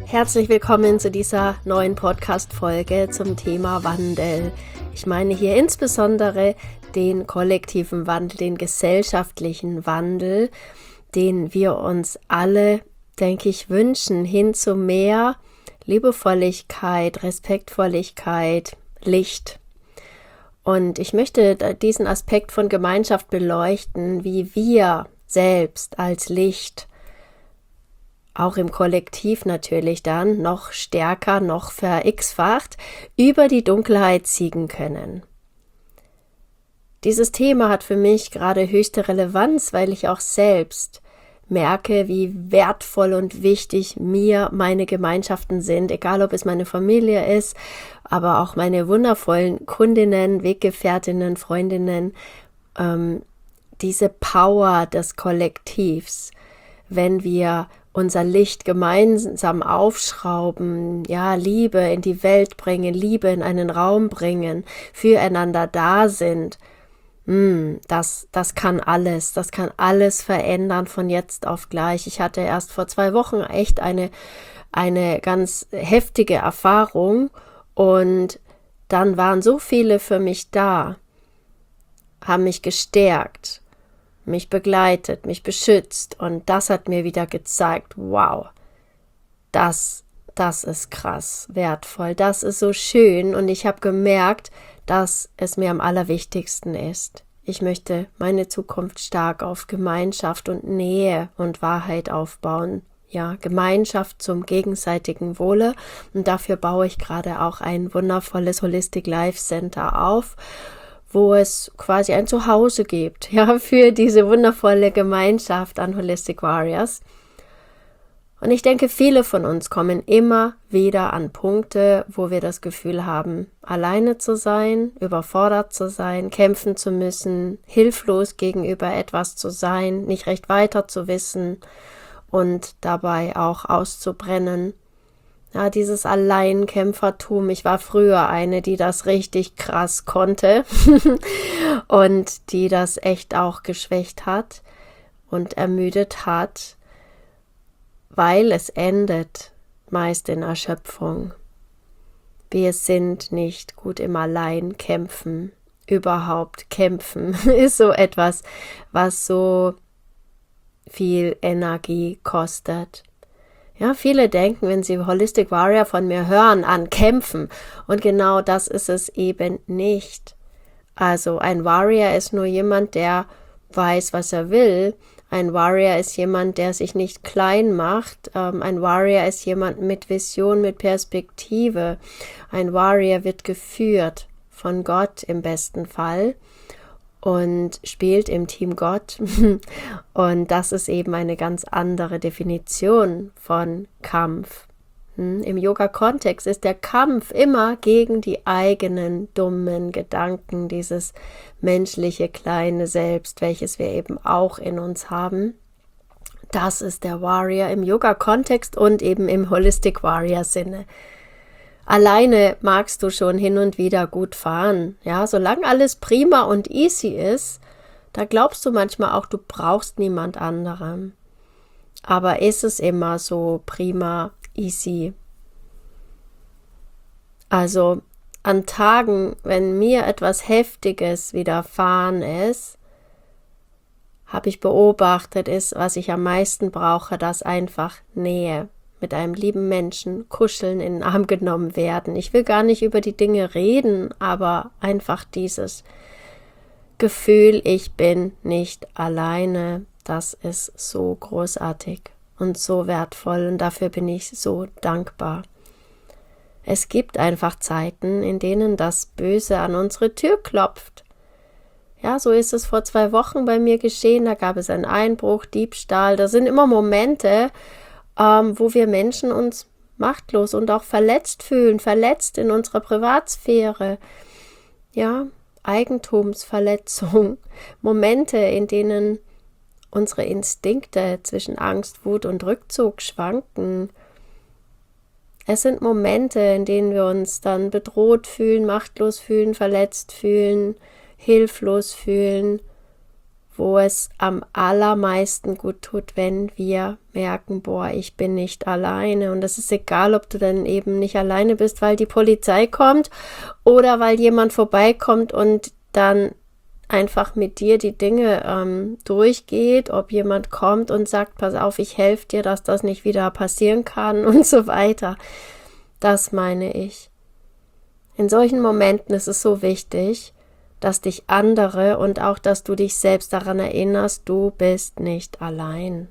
Herzlich willkommen zu dieser neuen Podcast-Folge zum Thema Wandel. Ich meine hier insbesondere den kollektiven Wandel, den gesellschaftlichen Wandel, den wir uns alle, denke ich, wünschen, hin zu mehr Liebevolligkeit, Respektvolligkeit, Licht. Und ich möchte diesen Aspekt von Gemeinschaft beleuchten, wie wir selbst als Licht auch im Kollektiv natürlich dann noch stärker, noch ver-x-facht über die Dunkelheit siegen können. Dieses Thema hat für mich gerade höchste Relevanz, weil ich auch selbst merke, wie wertvoll und wichtig mir meine Gemeinschaften sind, egal ob es meine Familie ist, aber auch meine wundervollen Kundinnen, Weggefährtinnen, Freundinnen, diese Power des Kollektivs, wenn wir unser Licht gemeinsam aufschrauben, ja, Liebe in die Welt bringen, Liebe in einen Raum bringen, füreinander da sind, das kann alles verändern von jetzt auf gleich. Ich hatte erst vor 2 Wochen echt eine ganz heftige Erfahrung und dann waren so viele für mich da, haben mich gestärkt, mich begleitet, mich beschützt, und das hat mir wieder gezeigt, wow, das ist krass wertvoll, das ist so schön, und ich habe gemerkt, dass es mir am allerwichtigsten ist. Ich möchte meine Zukunft stark auf Gemeinschaft und Nähe und Wahrheit aufbauen. Ja, Gemeinschaft zum gegenseitigen Wohle, und dafür baue ich gerade auch ein wundervolles Holistic Life Center auf, wo es quasi ein Zuhause gibt, ja, für diese wundervolle Gemeinschaft an Holistic Warriors. Und ich denke, viele von uns kommen immer wieder an Punkte, wo wir das Gefühl haben, alleine zu sein, überfordert zu sein, kämpfen zu müssen, hilflos gegenüber etwas zu sein, nicht recht weiter zu wissen und dabei auch auszubrennen. Ja, dieses Alleinkämpfertum. Ich war früher eine, die das richtig krass konnte und die das echt auch geschwächt hat und ermüdet hat, weil es endet meist in Erschöpfung. Wir sind nicht gut im Alleinkämpfen. Überhaupt kämpfen ist so etwas, was so viel Energie kostet. Ja, viele denken, wenn sie Holistic Warrior von mir hören, an Kämpfen. Und genau das ist es eben nicht. Also ein Warrior ist nur jemand, der weiß, was er will. Ein Warrior ist jemand, der sich nicht klein macht. Ein Warrior ist jemand mit Vision, mit Perspektive. Ein Warrior wird geführt von Gott im besten Fall und spielt im Team Gott. Und das ist eben eine ganz andere Definition von Kampf. Im Yoga-Kontext ist der Kampf immer gegen die eigenen dummen Gedanken, dieses menschliche kleine Selbst, welches wir eben auch in uns haben. Das ist der Warrior im Yoga-Kontext und eben im Holistic Warrior-Sinne. Alleine magst du schon hin und wieder gut fahren, ja, solange alles prima und easy ist, da glaubst du manchmal auch, du brauchst niemand anderem. Aber ist es immer so prima, easy? Also an Tagen, wenn mir etwas Heftiges widerfahren ist, habe ich beobachtet, ist, was ich am meisten brauche, das einfach Nähe. Mit einem lieben Menschen kuscheln, in den Arm genommen werden. Ich will gar nicht über die Dinge reden, aber einfach dieses Gefühl, ich bin nicht alleine, das ist so großartig und so wertvoll, und dafür bin ich so dankbar. Es gibt einfach Zeiten, in denen das Böse an unsere Tür klopft. Ja, so ist es vor 2 Wochen bei mir geschehen, da gab es einen Einbruch, Diebstahl, da sind immer Momente, wo wir Menschen uns machtlos und auch verletzt fühlen, verletzt in unserer Privatsphäre, ja, Eigentumsverletzung, Momente, in denen unsere Instinkte zwischen Angst, Wut und Rückzug schwanken. Es sind Momente, in denen wir uns dann bedroht fühlen, machtlos fühlen, verletzt fühlen, hilflos fühlen, wo es am allermeisten gut tut, wenn wir merken, boah, ich bin nicht alleine. Und es ist egal, ob du dann eben nicht alleine bist, weil die Polizei kommt oder weil jemand vorbeikommt und dann einfach mit dir die Dinge durchgeht, ob jemand kommt und sagt, pass auf, ich helfe dir, dass das nicht wieder passieren kann und so weiter. Das meine ich. In solchen Momenten ist es so wichtig, dass dich andere und auch, dass du dich selbst daran erinnerst, du bist nicht allein.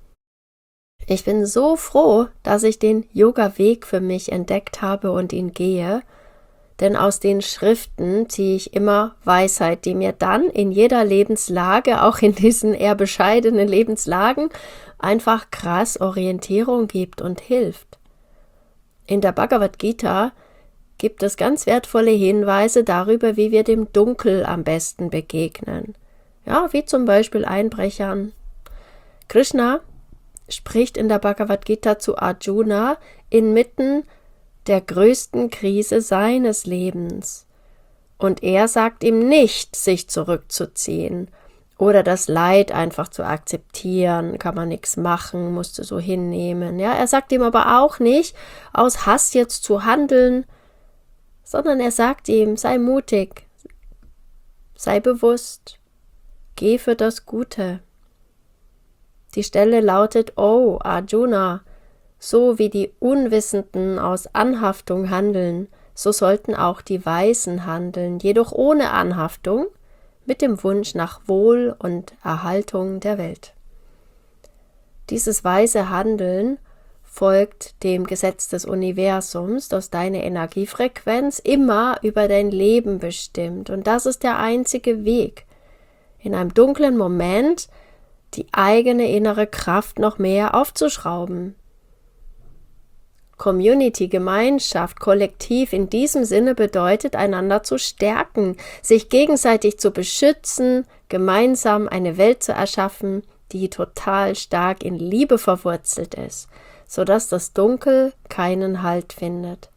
Ich bin so froh, dass ich den Yoga-Weg für mich entdeckt habe und ihn gehe, denn aus den Schriften ziehe ich immer Weisheit, die mir dann in jeder Lebenslage, auch in diesen eher bescheidenen Lebenslagen, einfach krass Orientierung gibt und hilft. In der Bhagavad Gita gibt es ganz wertvolle Hinweise darüber, wie wir dem Dunkel am besten begegnen. Ja, wie zum Beispiel Einbrechern. Krishna spricht in der Bhagavad Gita zu Arjuna inmitten der größten Krise seines Lebens. Und er sagt ihm nicht, sich zurückzuziehen oder das Leid einfach zu akzeptieren, kann man nichts machen, musst du so hinnehmen. Ja, er sagt ihm aber auch nicht, aus Hass jetzt zu handeln, sondern er sagt ihm, sei mutig, sei bewusst, geh für das Gute. Die Stelle lautet, oh Arjuna, so wie die Unwissenden aus Anhaftung handeln, so sollten auch die Weisen handeln, jedoch ohne Anhaftung, mit dem Wunsch nach Wohl und Erhaltung der Welt. Dieses weise Handeln folgt dem Gesetz des Universums, dass deine Energiefrequenz immer über dein Leben bestimmt. Und das ist der einzige Weg, in einem dunklen Moment die eigene innere Kraft noch mehr aufzuschrauben. Community, Gemeinschaft, Kollektiv in diesem Sinne bedeutet, einander zu stärken, sich gegenseitig zu beschützen, gemeinsam eine Welt zu erschaffen, die total stark in Liebe verwurzelt ist, sodass das Dunkel keinen Halt findet.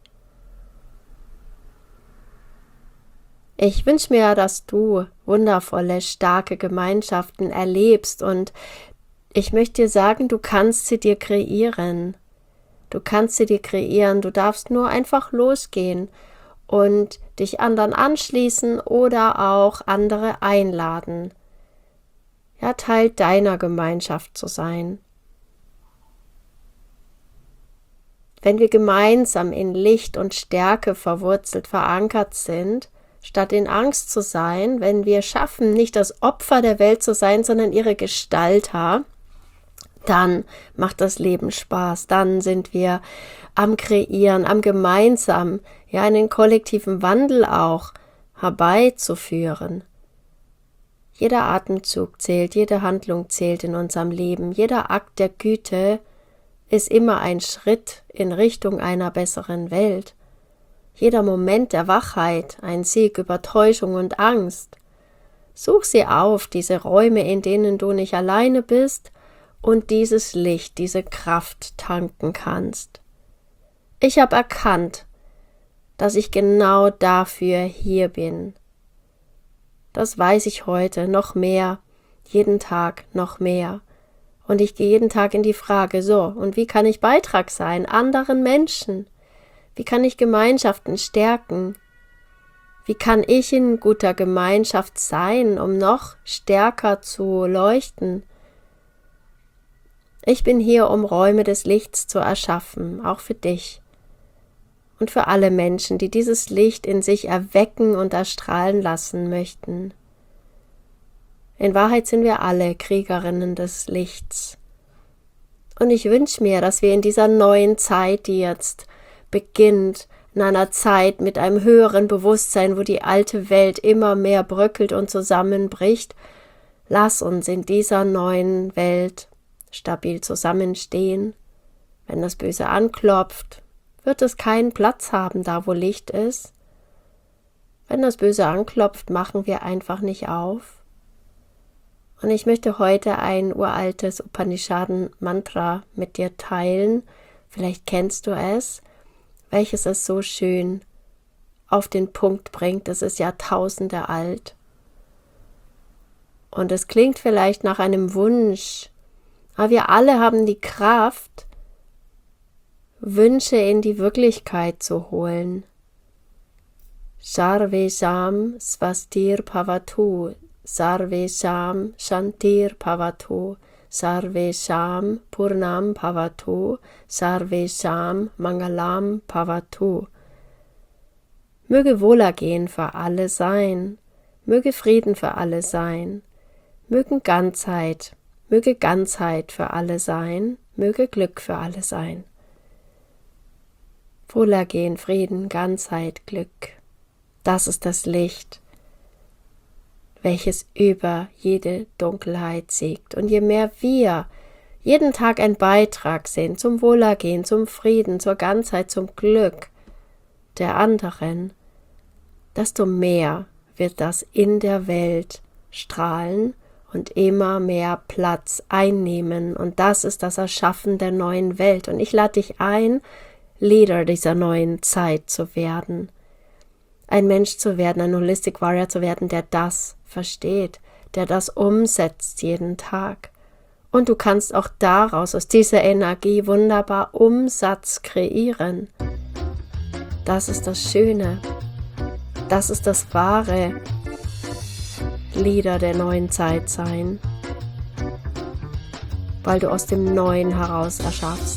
Ich wünsche mir, dass du wundervolle, starke Gemeinschaften erlebst und ich möchte dir sagen, du kannst sie dir kreieren. Du kannst sie dir kreieren, du darfst nur einfach losgehen und dich anderen anschließen oder auch andere einladen. Ja, Teil deiner Gemeinschaft zu sein. Wenn wir gemeinsam in Licht und Stärke verwurzelt, verankert sind, statt in Angst zu sein, wenn wir schaffen, nicht das Opfer der Welt zu sein, sondern ihre Gestalter, dann macht das Leben Spaß, dann sind wir am Kreieren, am Gemeinsam, ja, einen kollektiven Wandel auch herbeizuführen. Jeder Atemzug zählt, jede Handlung zählt in unserem Leben, jeder Akt der Güte ist immer ein Schritt in Richtung einer besseren Welt. Jeder Moment der Wachheit, ein Sieg über Täuschung und Angst. Such sie auf, diese Räume, in denen du nicht alleine bist und dieses Licht, diese Kraft tanken kannst. Ich habe erkannt, dass ich genau dafür hier bin. Das weiß ich heute noch mehr, jeden Tag noch mehr. Und ich gehe jeden Tag in die Frage, so, und wie kann ich Beitrag sein, anderen Menschen? Wie kann ich Gemeinschaften stärken? Wie kann ich in guter Gemeinschaft sein, um noch stärker zu leuchten? Ich bin hier, um Räume des Lichts zu erschaffen, auch für dich und für alle Menschen, die dieses Licht in sich erwecken und erstrahlen lassen möchten. In Wahrheit sind wir alle Kriegerinnen des Lichts. Und ich wünsche mir, dass wir in dieser neuen Zeit, die jetzt beginnt, in einer Zeit mit einem höheren Bewusstsein, wo die alte Welt immer mehr bröckelt und zusammenbricht, lass uns in dieser neuen Welt stabil zusammenstehen. Wenn das Böse anklopft, wird es keinen Platz haben, da wo Licht ist. Wenn das Böse anklopft, machen wir einfach nicht auf. Und ich möchte heute ein uraltes Upanishaden-Mantra mit dir teilen. Vielleicht kennst du es, welches es so schön auf den Punkt bringt. Es ist Jahrtausende alt. Und es klingt vielleicht nach einem Wunsch, aber wir alle haben die Kraft, Wünsche in die Wirklichkeit zu holen. Sarvesham Svastir Bhavatu, Sarvesham Shantir Bhavatu, Sarvesham Purnam Bhavatu, Sarvesham Mangalam Bhavatu. Möge Wohlergehen für alle sein, möge Frieden für alle sein, möge Ganzheit für alle sein, möge Glück für alle sein. Wohlergehen, Frieden, Ganzheit, Glück. Das ist das Licht, welches über jede Dunkelheit siegt. Und je mehr wir jeden Tag ein Beitrag sind zum Wohlergehen, zum Frieden, zur Ganzheit, zum Glück der anderen, desto mehr wird das in der Welt strahlen und immer mehr Platz einnehmen. Und das ist das Erschaffen der neuen Welt. Und ich lade dich ein, Leader dieser neuen Zeit zu werden. Ein Mensch zu werden, ein Holistic Warrior zu werden, der das versteht, der das umsetzt jeden Tag. Und du kannst auch daraus, aus dieser Energie, wunderbar Umsatz kreieren. Das ist das Schöne. Das ist das wahre Leader der neuen Zeit sein, weil du aus dem Neuen heraus erschaffst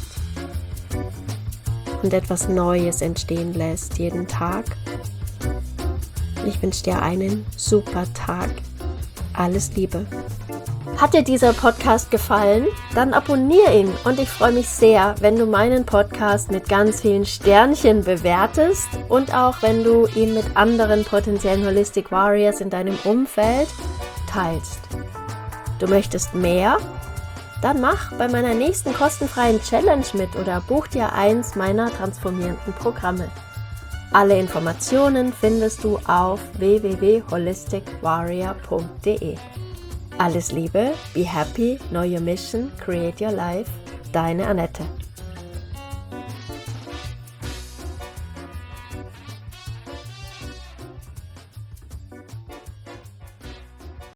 und etwas Neues entstehen lässt jeden Tag. Ich wünsche dir einen super Tag. Alles Liebe. Hat dir dieser Podcast gefallen? Dann abonniere ihn und ich freue mich sehr, wenn du meinen Podcast mit ganz vielen Sternchen bewertest und auch wenn du ihn mit anderen potenziellen Holistic Warriors in deinem Umfeld teilst. Du möchtest mehr? Dann mach bei meiner nächsten kostenfreien Challenge mit oder buch dir eins meiner transformierenden Programme. Alle Informationen findest du auf www.holisticwarrior.de. Alles Liebe, be happy, know your mission, create your life. Deine Annette.